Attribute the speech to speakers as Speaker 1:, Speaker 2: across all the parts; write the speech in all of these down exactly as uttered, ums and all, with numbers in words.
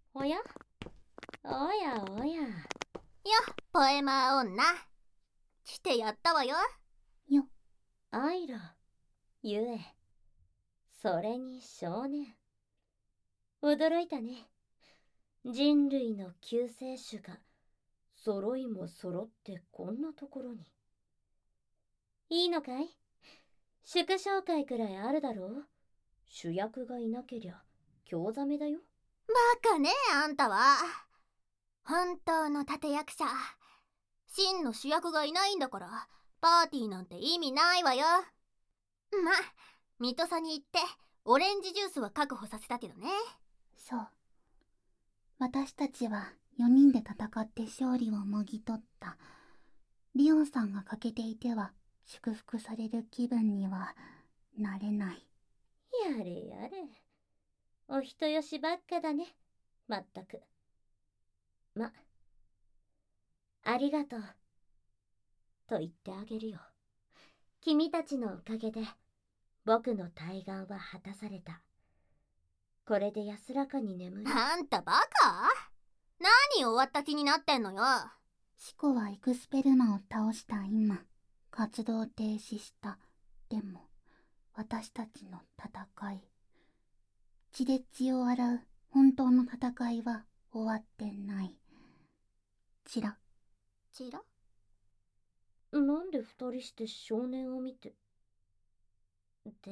Speaker 1: おやおやおや。よ、
Speaker 2: ポエマー女。来てやったわよ。
Speaker 1: よ、アイラ、ゆえ、それに少年。驚いたね。人類の救世主が、揃いも揃ってこんなところに。いいのかい？祝勝会くらいあるだろう？主役がいなけりゃ、興ざめだよ。
Speaker 2: バカねあんたは。本当の立役者。真の主役がいないんだから、パーティーなんて意味ないわよ。ま、水戸さに行って、オレンジジュースは確保させたけどね。
Speaker 3: そう。私たちはよにんで戦って勝利をもぎ取った。リオンさんが欠けていては祝福される気分にはなれない。
Speaker 1: やれやれ。お人よしばっかだね。まったく。ま、ありがとう。と言ってあげるよ。君たちのおかげで、僕の対岸は果たされた。これで安らかに眠る。
Speaker 2: あんたバカ？何終わった気になってんのよ。
Speaker 3: シコはエクスペルマを倒した今、活動停止した。でも、私たちの戦い、血で血を洗う本当の戦いは終わってない。チラ。
Speaker 2: チラ？
Speaker 1: なんで二人して少年を見て。って。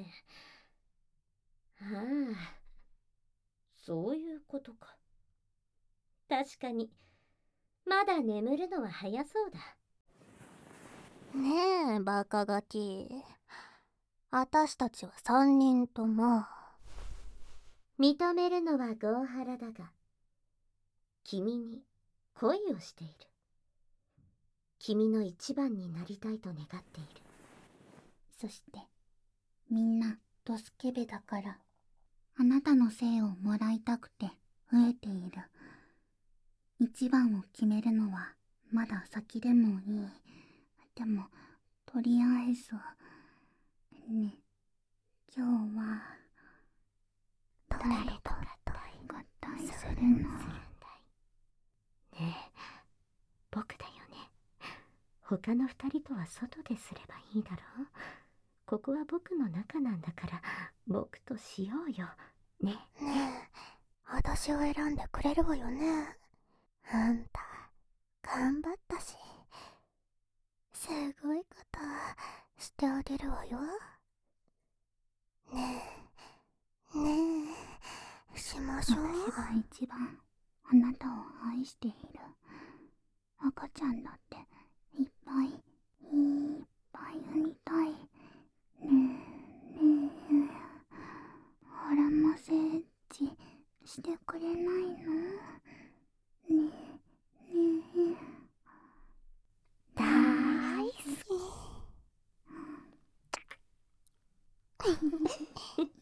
Speaker 1: ああ、そういうことか。確かに、まだ眠るのは早そうだ。
Speaker 2: ねえ、バカガキ。あたしたちは三人とも。
Speaker 1: 認めるのはゴーハラだが、君に恋をしている。君の一番になりたいと願っている。
Speaker 3: そして、みんなドスケベだから、あなたの姓をもらいたくて飢えている。一番を決めるのはまだ先でもいい。でも、とりあえず、ね、今日は、誰と合体するの？
Speaker 1: ねえ、僕だよね。他の二人とは外ですればいいだろう。ここは僕の中なんだから、僕としようよ。ね。
Speaker 2: ねえ、私を選んでくれるわよね。あんた、頑張ったし。すごいことしてあげるわよ。ねえ、ねえ、しましょう。
Speaker 3: 私が一番あなたを愛している。赤ちゃんだっていっぱいいっぱい産みたい。ねえねえ、アラマセッチしてくれないの？ねえねえ、
Speaker 2: 大好き。